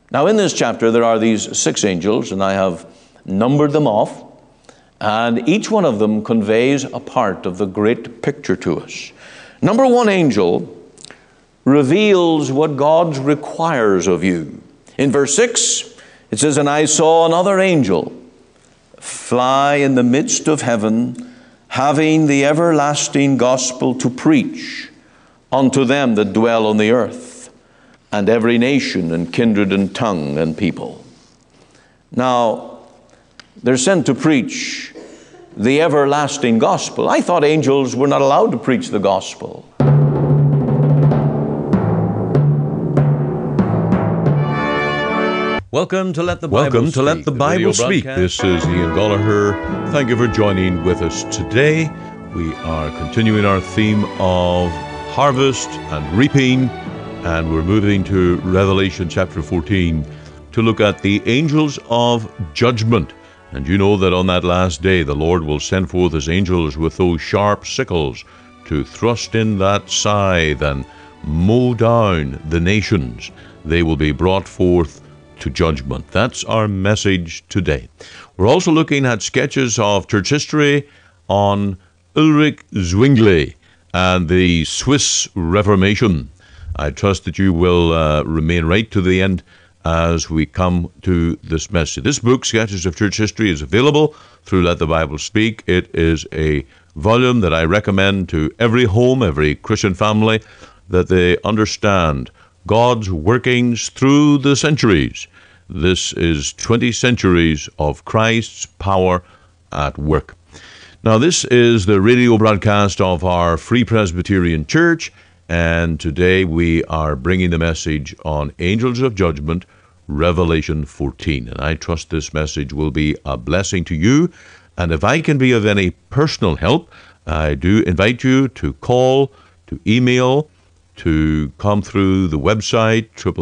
Now, in this chapter, there are these 6 angels, and I have numbered them off, and each one of them conveys a part of the great picture to us. Number 1 angel reveals what God requires of you. In verse 6, it says, "And I saw another angel fly in the midst of heaven, having the everlasting gospel to preach unto them that dwell on the earth, and every nation and kindred and tongue and people." Now, they're sent to preach the everlasting gospel. I thought angels were not allowed to preach the gospel. Welcome to Let the Bible Speak. This is Ian Gollaher. Thank you for joining with us today. We are continuing our theme of harvest and reaping, and we're moving to Revelation chapter 14 to look at the angels of judgment. And you know that on that last day the Lord will send forth his angels with those sharp sickles to thrust in that scythe and mow down the nations. They will be brought forth to judgment. That's our message today. We're also looking at sketches of church history on Ulrich Zwingli and the Swiss Reformation. I trust that you will remain right to the end as we come to this message. This book, Sketches of Church History, is available through Let the Bible Speak. It is a volume that I recommend to every home, every Christian family, that they understand God's workings through the centuries. This is 20 centuries of Christ's power at work. Now, this is the radio broadcast of our Free Presbyterian Church, and today we are bringing the message on Angels of Judgment, Revelation 14. And I trust this message will be a blessing to you. And if I can be of any personal help, I do invite you to call, to email, to come through the website,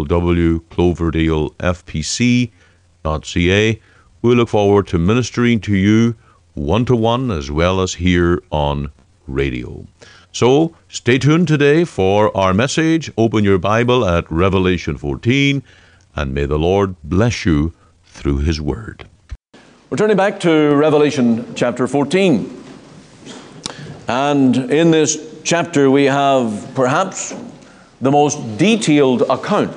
www.cloverdalefpc.ca. We look forward to ministering to you one-to-one as well as here on radio. So stay tuned today for our message. Open your Bible at Revelation 14, and may the Lord bless you through his word. We're turning back to Revelation chapter 14. And in this chapter we have perhaps the most detailed account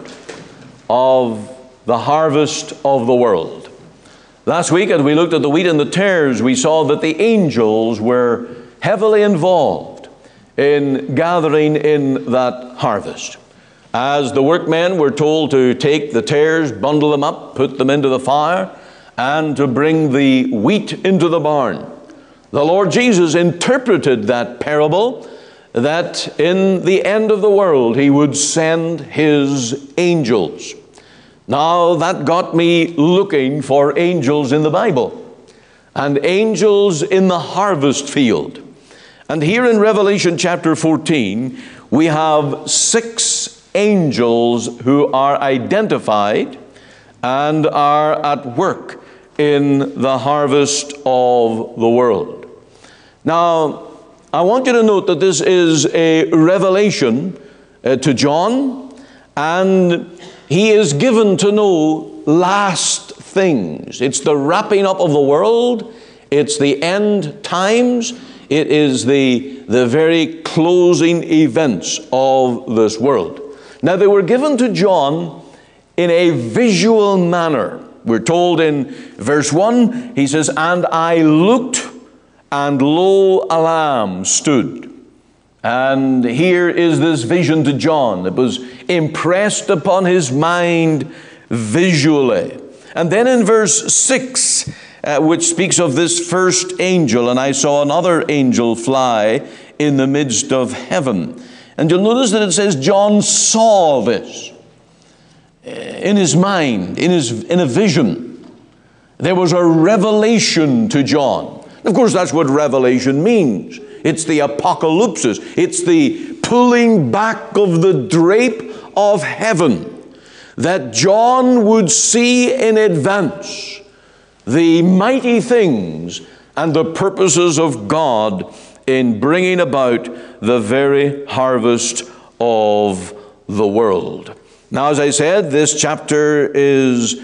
of the harvest of the world. Last week, as we looked at the wheat and the tares, we saw that the angels were heavily involved in gathering in that harvest. As the workmen were told to take the tares, bundle them up, put them into the fire, and to bring the wheat into the barn, the Lord Jesus interpreted that parable that in the end of the world he would send his angels. Now that got me looking for angels in the Bible and angels in the harvest field. And here in Revelation chapter 14, we have 6 angels who are identified and are at work in the harvest of the world. Now, I want you to note that this is a revelation to John, and he is given to know last things. It's the wrapping up of the world. It's the end times. It is the very closing events of this world. Now, they were given to John in a visual manner. We're told in verse 1, he says, "And I looked, and lo, a lamb stood." And here is this vision to John. It was impressed upon his mind visually. And then in verse 6, which speaks of this first angel, "And I saw another angel fly in the midst of heaven." And you'll notice that it says John saw this in his mind, in a vision. There was a revelation to John. Of course, that's what revelation means. It's the apocalypsis. It's the pulling back of the drape of heaven, that John would see in advance the mighty things and the purposes of God in bringing about the very harvest of the world. Now, as I said, this chapter is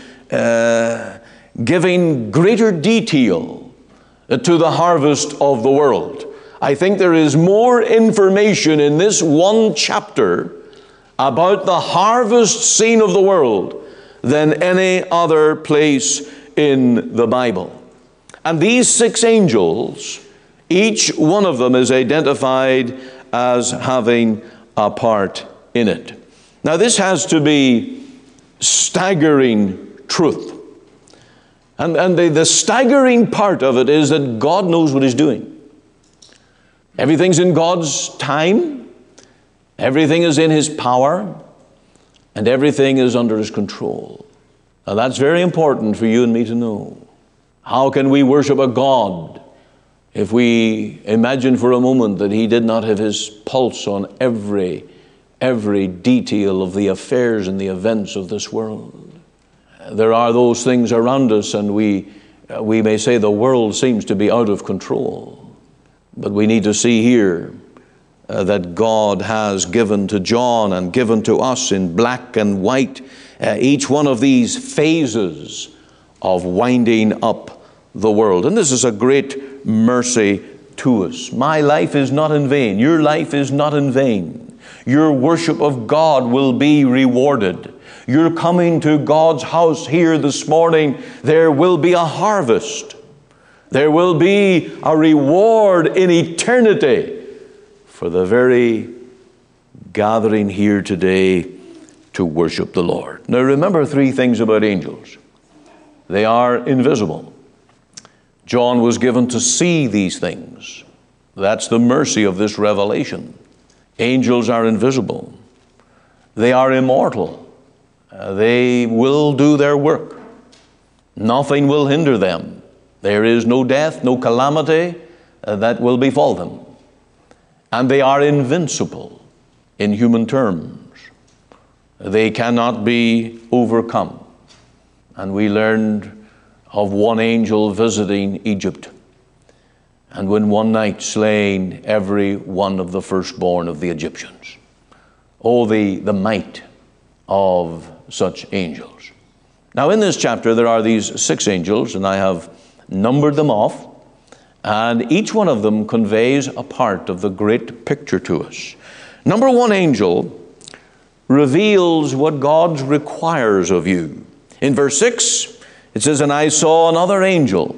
giving greater detail to the harvest of the world. I think there is more information in this one chapter about the harvest scene of the world than any other place in the Bible. And these 6 angels, each one of them is identified as having a part in it. Now, this has to be staggering truth. And the staggering part of it is that God knows what He's doing. Everything's in God's time. Everything is in His power. And everything is under His control. Now, that's very important for you and me to know. How can we worship a God if we imagine for a moment that He did not have His pulse on every detail of the affairs and the events of this world? There are those things around us, and we may say the world seems to be out of control. But we need to see here that God has given to John and given to us in black and white each one of these phases of winding up the world. And this is a great mercy to us. My life is not in vain. Your life is not in vain. Your worship of God will be rewarded. You're coming to God's house here this morning. There will be a harvest. There will be a reward in eternity for the very gathering here today to worship the Lord. Now remember 3 things about angels. They are invisible. John was given to see these things. That's the mercy of this revelation. Angels are invisible. They are immortal. They will do their work. Nothing will hinder them. There is no death, no calamity that will befall them. And they are invincible in human terms. They cannot be overcome. And we learned of one angel visiting Egypt, and when one night slain every one of the firstborn of the Egyptians. Oh, the might of such angels. Now in this chapter there are these 6 angels, and I have numbered them off, and each one of them conveys a part of the great picture to us. Number 1 angel reveals what God requires of you. In verse 6 it says, "And I saw another angel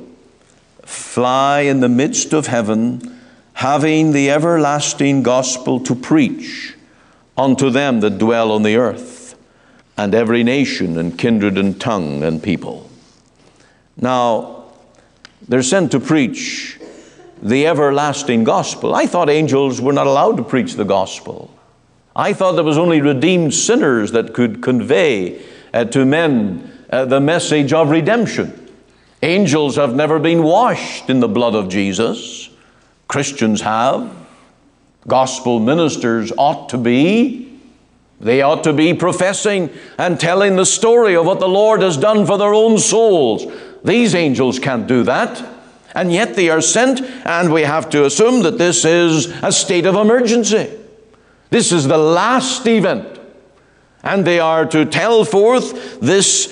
fly in the midst of heaven, having the everlasting gospel to preach unto them that dwell on the earth, and every nation and kindred and tongue and people." Now, they're sent to preach the everlasting gospel. I thought angels were not allowed to preach the gospel. I thought there was only redeemed sinners that could convey to men the message of redemption. Angels have never been washed in the blood of Jesus. Christians have. Gospel ministers ought to be. They ought to be professing and telling the story of what the Lord has done for their own souls. These angels can't do that. And yet they are sent, and we have to assume that this is a state of emergency. This is the last event. And they are to tell forth this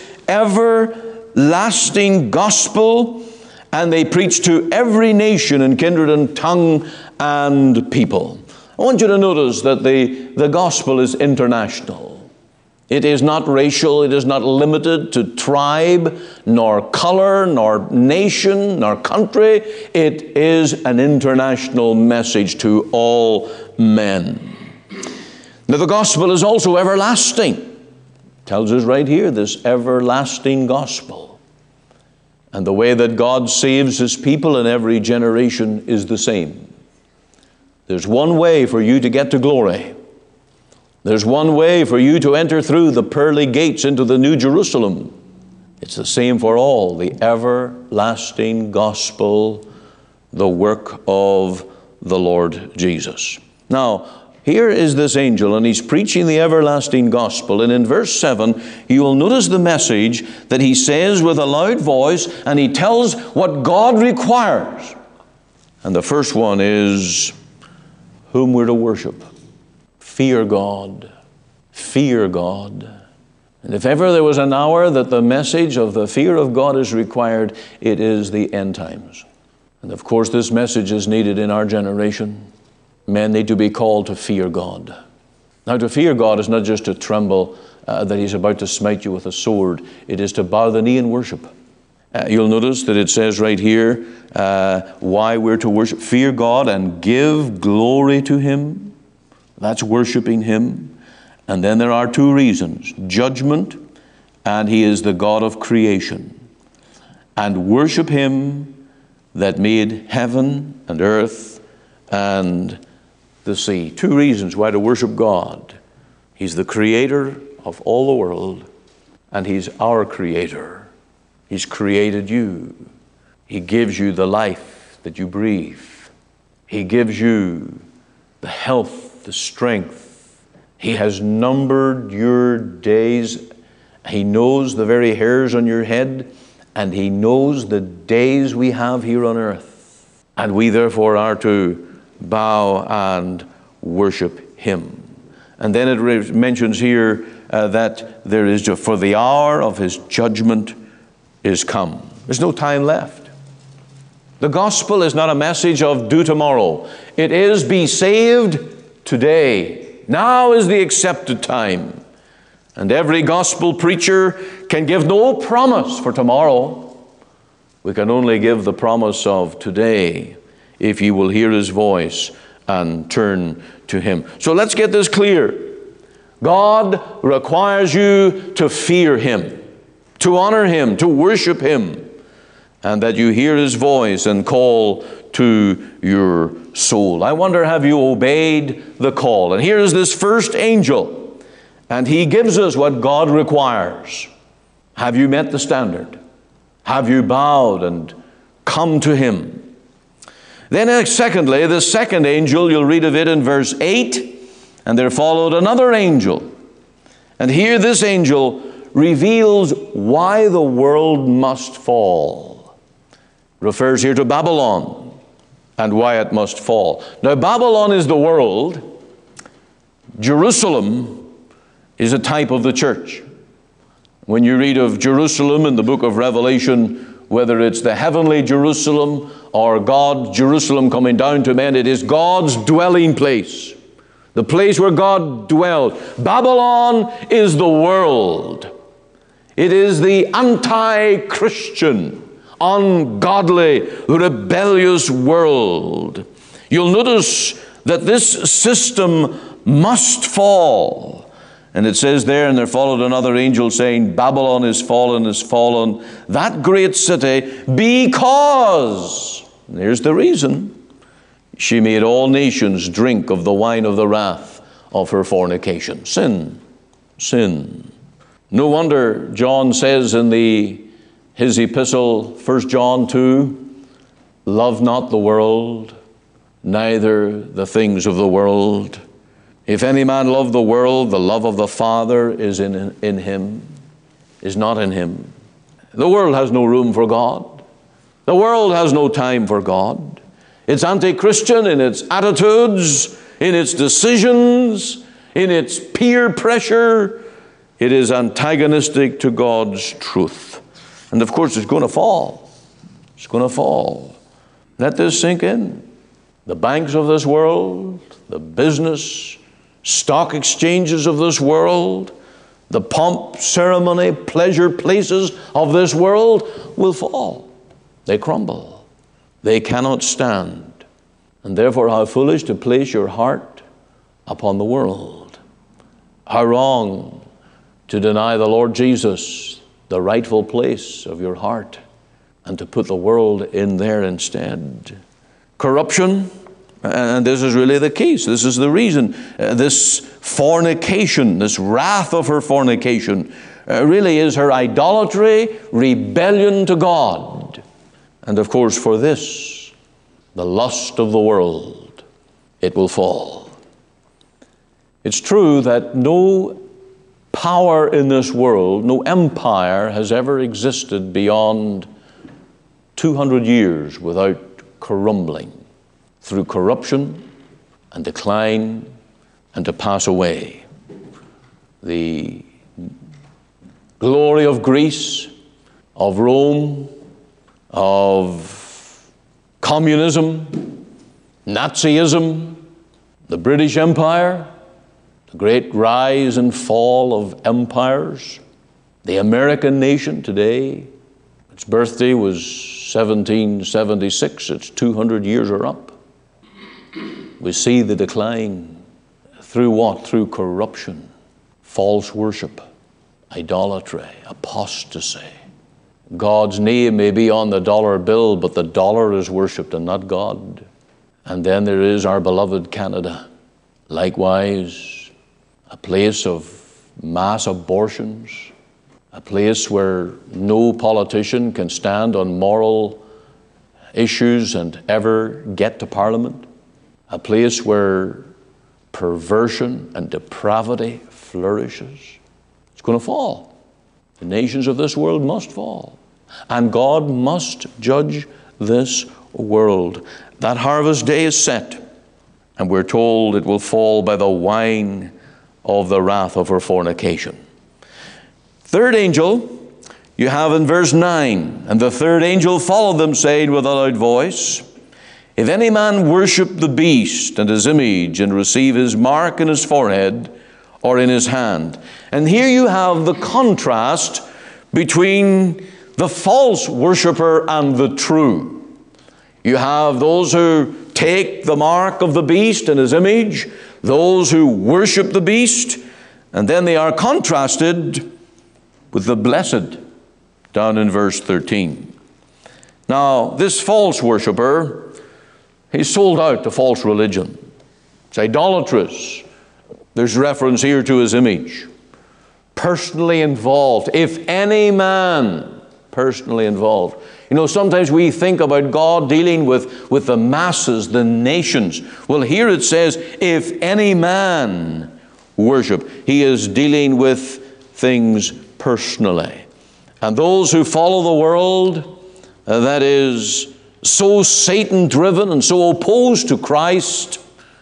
everlasting gospel, and they preach to every nation and kindred and tongue and people. I want you to notice that the gospel is international. It is not racial. It is not limited to tribe, nor color, nor nation, nor country. It is an international message to all men. Now, the gospel is also everlasting. It tells us right here, this everlasting gospel. And the way that God saves His people in every generation is the same. There's one way for you to get to glory. There's one way for you to enter through the pearly gates into the New Jerusalem. It's the same for all, the everlasting gospel, the work of the Lord Jesus. Now, here is this angel, and he's preaching the everlasting gospel. And in verse 7, you will notice the message that he says with a loud voice, and he tells what God requires. And the first one is whom we're to worship. Fear God. Fear God. And if ever there was an hour that the message of the fear of God is required, it is the end times. And of course, this message is needed in our generation. Men need to be called to fear God. Now, to fear God is not just to tremble that He's about to smite you with a sword. It is to bow the knee and worship. You'll notice that it says right here why we're to worship. Fear God and give glory to Him. That's worshiping Him. And then there are two reasons: judgment, and He is the God of creation. And worship Him that made heaven and earth and the sea. Two reasons why to worship God. He's the creator of all the world, and He's our creator. He's created you. He gives you the life that you breathe. He gives you the health, the strength. He has numbered your days. He knows the very hairs on your head, and He knows the days we have here on earth. And we therefore are to bow and worship Him. And then it mentions here that there is, for the hour of His judgment is come. There's no time left. The gospel is not a message of do tomorrow. It is be saved today. Now is the accepted time. And every gospel preacher can give no promise for tomorrow. We can only give the promise of today, if you will hear His voice and turn to Him. So let's get this clear. God requires you to fear Him, to honor Him, to worship Him, and that you hear His voice and call to your soul. I wonder, have you obeyed the call? And here is this first angel, and he gives us what God requires. Have you met the standard? Have you bowed and come to Him? Then secondly, the second angel, you'll read of it in verse 8, and there followed another angel. And here this angel reveals why the world must fall. Refers here to Babylon and why it must fall. Now, Babylon is the world. Jerusalem is a type of the church. When you read of Jerusalem in the book of Revelation, whether it's the heavenly Jerusalem or Jerusalem coming down to men, it is God's dwelling place, the place where God dwelled. Babylon is the world. It is the anti-Christian, ungodly, rebellious world. You'll notice that this system must fall. And it says there, and there followed another angel saying, Babylon is fallen, that great city, because, and here's the reason, she made all nations drink of the wine of the wrath of her fornication. Sin. Sin. No wonder John says in his epistle, 1 John 2, love not the world, neither the things of the world. If any man love the world, the love of the Father is in him, is not in him. The world has no room for God. The world has no time for God. It's anti-Christian in its attitudes, in its decisions, in its peer pressure. It is antagonistic to God's truth. And of course, it's going to fall. It's going to fall. Let this sink in. The banks of this world, the business, stock exchanges of this world, the pomp, ceremony, pleasure places of this world will fall. They crumble. They cannot stand. And therefore, how foolish to place your heart upon the world. How wrong to deny the Lord Jesus the rightful place of your heart and to put the world in there instead. Corruption, and this is really the case. This is the reason. This fornication, this wrath of her fornication, really is her idolatry, rebellion to God. And of course, for this, the lust of the world, it will fall. It's true that no power in this world, no empire has ever existed beyond 200 years without crumbling through corruption and decline and to pass away. The glory of Greece, of Rome, of communism, Nazism, the British Empire, the great rise and fall of empires, the American nation today. Its birthday was 1776. Its 200 years are up. We see the decline. Through what? Through corruption, false worship, idolatry, apostasy. God's name may be on the dollar bill, but the dollar is worshipped and not God. And then there is our beloved Canada. Likewise, a place of mass abortions, a place where no politician can stand on moral issues and ever get to Parliament, a place where perversion and depravity flourishes. It's going to fall. The nations of this world must fall. And God must judge this world. That harvest day is set, and we're told it will fall by the wine of the wrath of her fornication. Third angel, you have in verse 9, and the third angel followed them, saying with a loud voice, if any man worship the beast and his image, and receive his mark in his forehead or in his hand. And here you have the contrast between the false worshiper and the true. You have those who take the mark of the beast and his image, those who worship the beast, and then they are contrasted with the blessed, down in verse 13. Now, this false worshiper, he's sold out to false religion. It's idolatrous. There's reference here to his image. Personally involved. If any man personally involved. You know, sometimes we think about God dealing with the masses, the nations. Well, here it says, if any man worship. He is dealing with things personally. And those who follow the world, that is so Satan-driven and so opposed to Christ,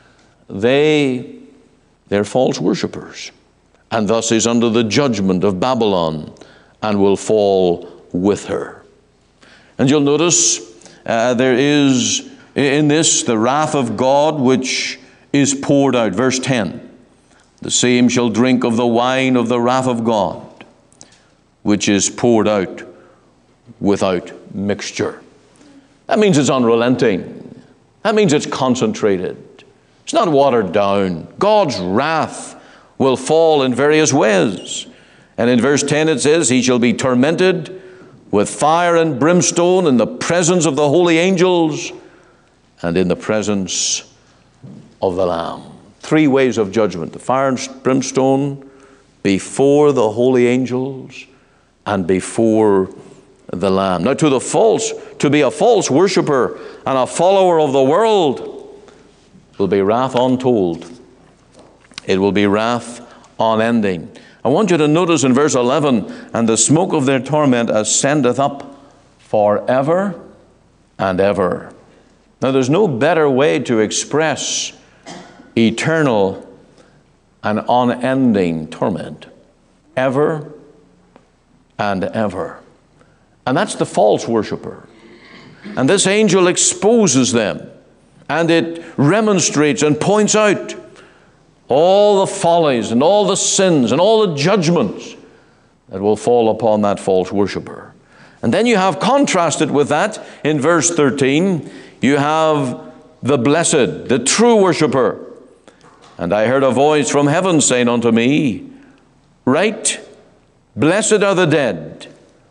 they're false worshipers. And thus is under the judgment of Babylon and will fall with her. And you'll notice there is in this the wrath of God which is poured out. Verse 10, the same shall drink of the wine of the wrath of God, which is poured out without mixture. That means it's unrelenting. That means it's concentrated. It's not watered down. God's wrath will fall in various ways. And in verse 10 it says, he shall be tormented with fire and brimstone in the presence of the holy angels and in the presence of the Lamb. Three ways of judgment: the fire and brimstone, before the holy angels, and before the Lamb. Now, to be a false worshiper and a follower of the world will be wrath untold. It will be wrath unending. I want you to notice in verse 11, and the smoke of their torment ascendeth up forever and ever. Now, there's no better way to express eternal and unending torment. Ever and ever. And that's the false worshiper. And this angel exposes them, and it remonstrates and points out all the follies and all the sins and all the judgments that will fall upon that false worshiper. And then you have contrasted with that in verse 13, you have the blessed, the true worshiper. And I heard a voice from heaven saying unto me, write, blessed are the dead,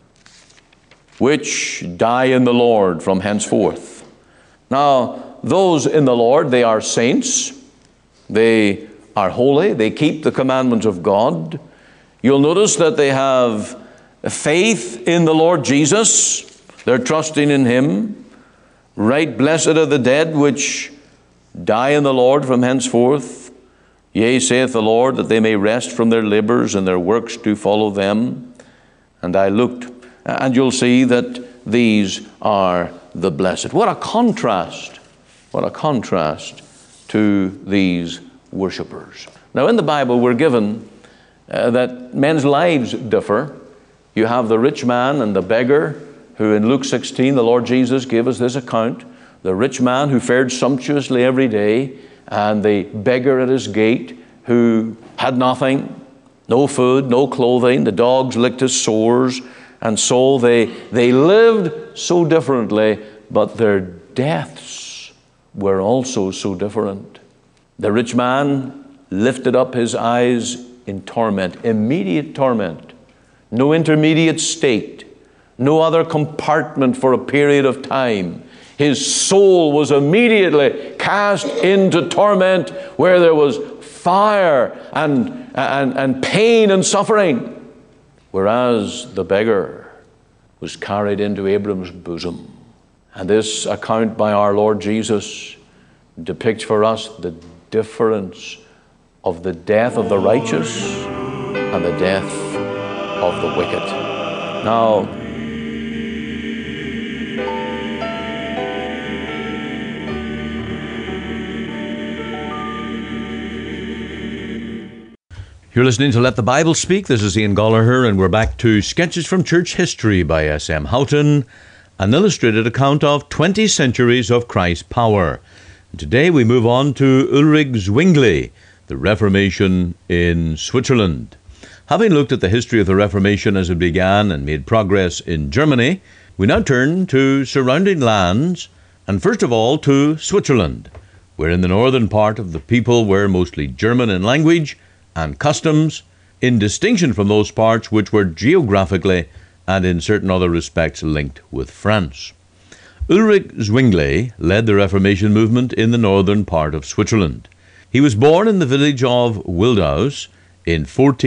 which die in the Lord from henceforth. Now, those in the Lord, they are saints. They are holy. They keep the commandments of God. You'll notice that they have faith in the Lord Jesus. They're trusting in Him. Right, blessed are the dead which die in the Lord from henceforth. Yea, saith the Lord, that they may rest from their labors, and their works do follow them. And I looked, and you'll see that these are the blessed. What a contrast! What a contrast to these worshipers. Now, in the Bible, we're given that men's lives differ, You have the rich man and the beggar, who in Luke 16, the Lord Jesus gave us this account. The rich man who fared sumptuously every day, and the beggar at his gate who had nothing, no food, no clothing. The dogs licked his sores. And so they lived so differently, but their deaths were also so different. The rich man lifted up his eyes in torment, immediate torment, no intermediate state, no other compartment for a period of time. His soul was immediately cast into torment where there was fire and pain and suffering, whereas the beggar was carried into Abram's bosom. And this account by our Lord Jesus depicts for us the difference of the death of the righteous and the death of the wicked. Now, you're listening to Let the Bible Speak. This is Ian Gollaher, and we're back to Sketches from Church History by S.M. Houghton, an illustrated account of 20 centuries of Christ's power. And today we move on to Ulrich Zwingli, the Reformation in Switzerland. Having looked at the history of the Reformation as it began and made progress in Germany, we now turn to surrounding lands, and first of all to Switzerland, where in the northern part of the people were mostly German in language and customs, in distinction from those parts which were geographically and in certain other respects linked with France. Ulrich Zwingli led the Reformation movement in the northern part of Switzerland. He was born in the village of Wildhaus in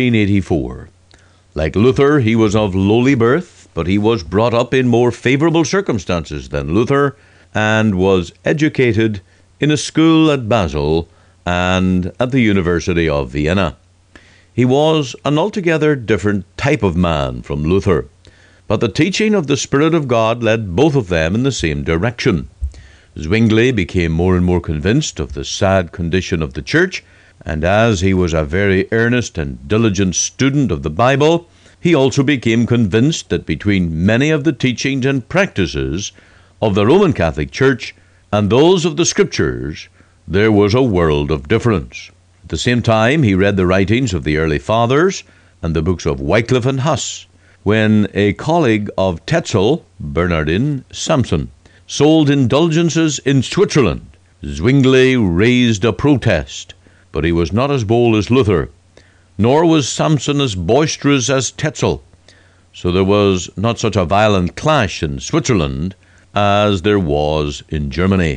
1484. Like Luther, he was of lowly birth, but he was brought up in more favorable circumstances than Luther and was educated in a school at Basel and at the University of Vienna. He was an altogether different type of man from Luther, but the teaching of the Spirit of God led both of them in the same direction. Zwingli became more and more convinced of the sad condition of the church, and as he was a very earnest and diligent student of the Bible, he also became convinced that between many of the teachings and practices of the Roman Catholic Church and those of the Scriptures, there was a world of difference. At the same time, he read the writings of the early fathers and the books of Wycliffe and Huss, when a colleague of Tetzel, Bernardin Samson, sold indulgences in Switzerland. Zwingli raised a protest, but he was not as bold as Luther, nor was Samson as boisterous as Tetzel, so there was not such a violent clash in Switzerland as there was in Germany.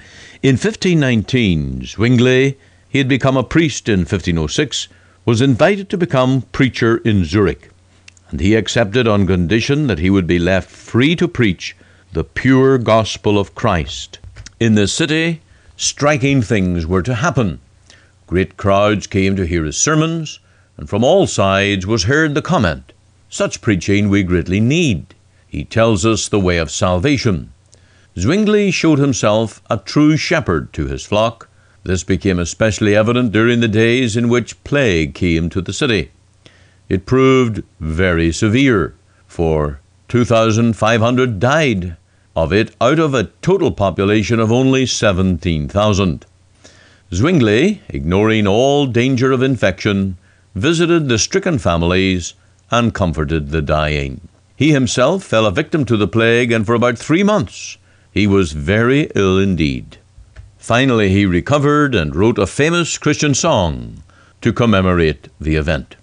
In 1519, Zwingli, he had become a priest in 1506, was invited to become preacher in Zurich, and he accepted on condition that he would be left free to preach the pure gospel of Christ. In the city, striking things were to happen. Great crowds came to hear his sermons, and from all sides was heard the comment, "Such preaching we greatly need. He tells us the way of salvation." Zwingli showed himself a true shepherd to his flock. This became especially evident during the days in which plague came to the city. It proved very severe, for 2,500 died of it out of a total population of only 17,000. Zwingli, ignoring all danger of infection, visited the stricken families and comforted the dying. He himself fell a victim to the plague, and for about 3 months he was very ill indeed. Finally, he recovered and wrote a famous Christian song to commemorate the event.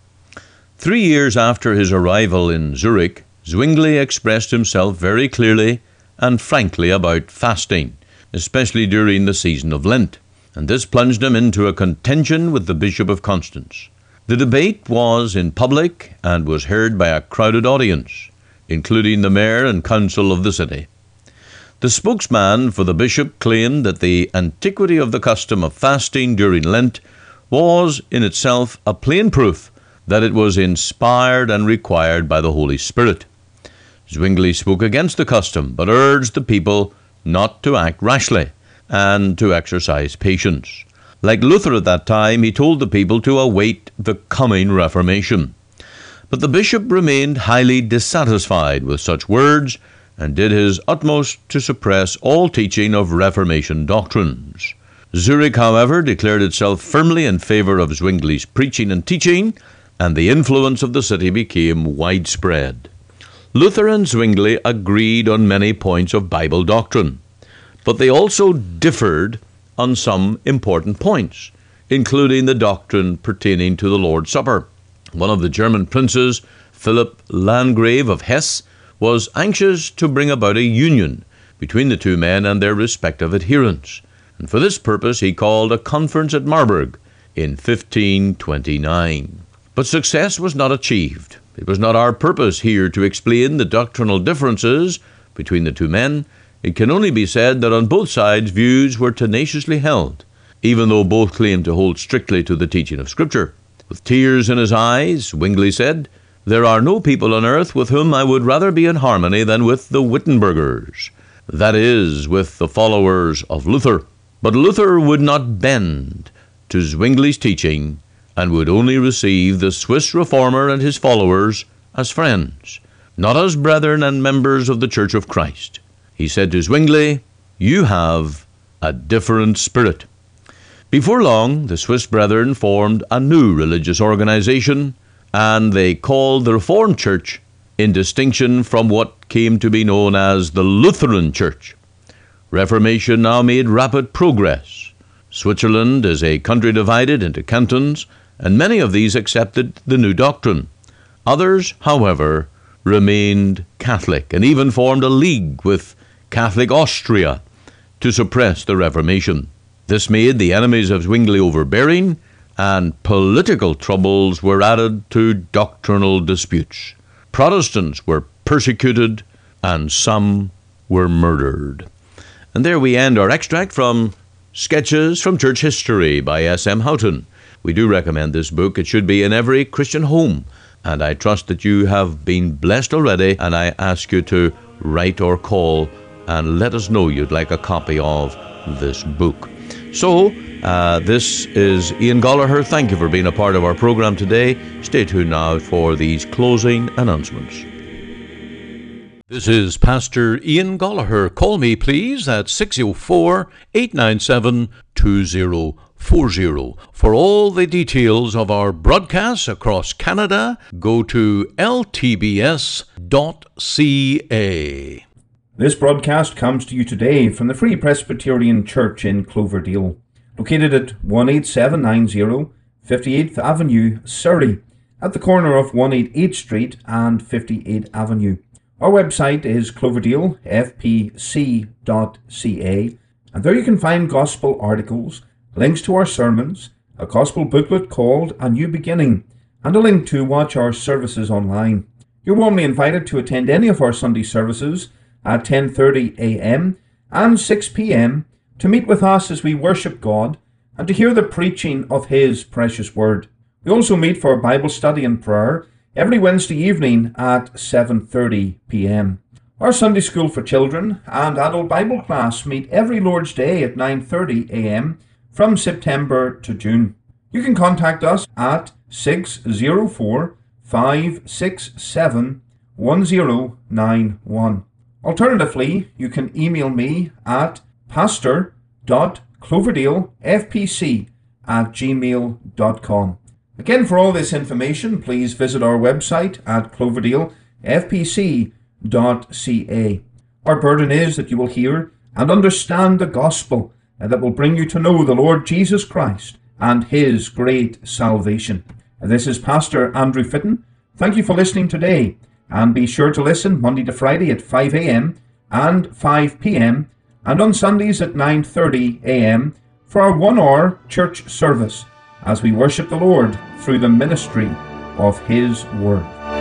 3 years after his arrival in Zurich, Zwingli expressed himself very clearly and frankly about fasting, especially during the season of Lent, and this plunged him into a contention with the Bishop of Constance. The debate was in public and was heard by a crowded audience, including the mayor and council of the city. The spokesman for the bishop claimed that the antiquity of the custom of fasting during Lent was in itself a plain proof that it was inspired and required by the Holy Spirit. Zwingli spoke against the custom, but urged the people not to act rashly and to exercise patience. Like Luther at that time, he told the people to await the coming Reformation. But the bishop remained highly dissatisfied with such words and did his utmost to suppress all teaching of Reformation doctrines. Zurich, however, declared itself firmly in favor of Zwingli's preaching and teaching, and the influence of the city became widespread. Luther and Zwingli agreed on many points of Bible doctrine, but they also differed on some important points, including the doctrine pertaining to the Lord's Supper. One of the German princes, Philip Landgrave of Hesse, was anxious to bring about a union between the two men and their respective adherents, and for this purpose he called a conference at Marburg in 1529. But success was not achieved. It was not our purpose here to explain the doctrinal differences between the two men. It can only be said that on both sides views were tenaciously held, even though both claimed to hold strictly to the teaching of Scripture. With tears in his eyes, Zwingli said, "There are no people on earth with whom I would rather be in harmony than with the Wittenbergers," that is, with the followers of Luther. But Luther would not bend to Zwingli's teaching and would only receive the Swiss reformer and his followers as friends, not as brethren and members of the Church of Christ. He said to Zwingli, "You have a different spirit." Before long, the Swiss brethren formed a new religious organization, and they called the Reformed Church in distinction from what came to be known as the Lutheran Church. Reformation now made rapid progress. Switzerland is a country divided into cantons, and many of these accepted the new doctrine. Others, however, remained Catholic and even formed a league with Catholic Austria to suppress the Reformation. This made the enemies of Zwingli overbearing, and political troubles were added to doctrinal disputes. Protestants were persecuted, and some were murdered. And there we end our extract from Sketches from Church History by S.M. Houghton. We do recommend this book. It should be in every Christian home, and I trust that you have been blessed already, and I ask you to write or call and let us know you'd like a copy of this book. So, this is Ian Gollaher. Thank you for being a part of our program today. Stay tuned now for these closing announcements. This is Pastor Ian Gollaher. Call me, please, at 604-897-2040. For all the details of our broadcasts across Canada, go to ltbs.ca. This broadcast comes to you today from the Free Presbyterian Church in Cloverdale, located at 18790 58th Avenue, Surrey, at the corner of 188 Street and 58th Avenue. Our website is cloverdalefpc.ca, and there you can find gospel articles, links to our sermons, a gospel booklet called A New Beginning, and a link to watch our services online. You're warmly invited to attend any of our Sunday services at 10:30 a.m. and 6 p.m. to meet with us as we worship God and to hear the preaching of His precious Word. We also meet for Bible study and prayer every Wednesday evening at 7:30 p.m. Our Sunday School for Children and Adult Bible class meet every Lord's Day at 9:30 a.m. from September to June. You can contact us at 604-567-1091. Alternatively, you can email me at pastor.cloverdalefpc@gmail.com. Again, for all this information, please visit our website at cloverdalefpc.ca. Our burden is that you will hear and understand the gospel that will bring you to know the Lord Jesus Christ and His great salvation. This is Pastor Andrew Fitton. Thank you for listening today. And be sure to listen Monday to Friday at 5 a.m. and 5 p.m. and on Sundays at 9:30 a.m. for our 1-hour church service as we worship the Lord through the ministry of His Word.